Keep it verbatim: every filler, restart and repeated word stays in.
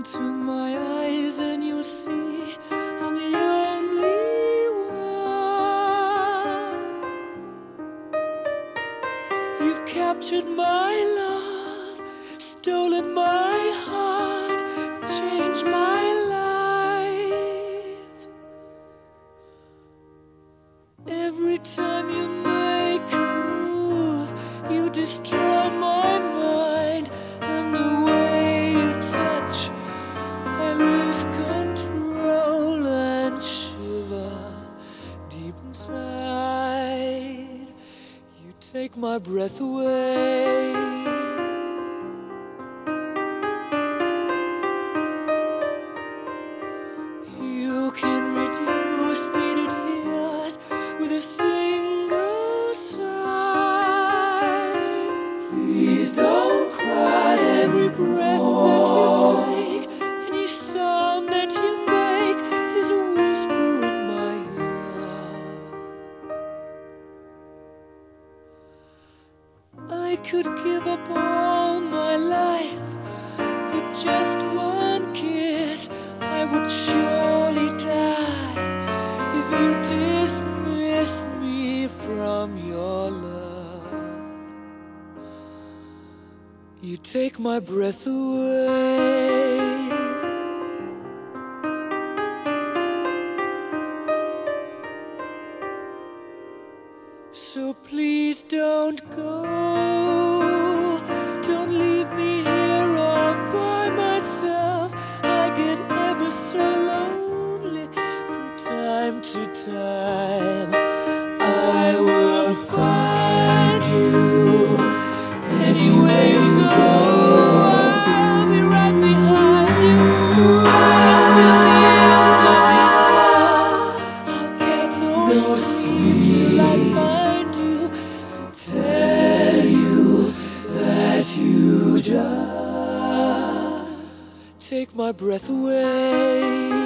into my eyes and you'll see I'm the only one. You've captured my love, stolen my heart, changed my life. Every time you make a move, you destroy my mind, and the way you touch, I lose control and shiver deep inside. You take my breath away. You can reduce me to tears with a single sigh. Please don't cry. Every breath that you take, any sound that you make is a whisper in my ear. I could give up all my life for just one kiss. I would surely die if you dismissed me from your love. You take my breath away. So please don't go. Don't leave me here all by myself. I get ever so lonely from time to time. I will find you anywhere you go. I'll be right behind you until the ends of the earth. I'll get no sleep till I find you and tell you that you just take my breath away.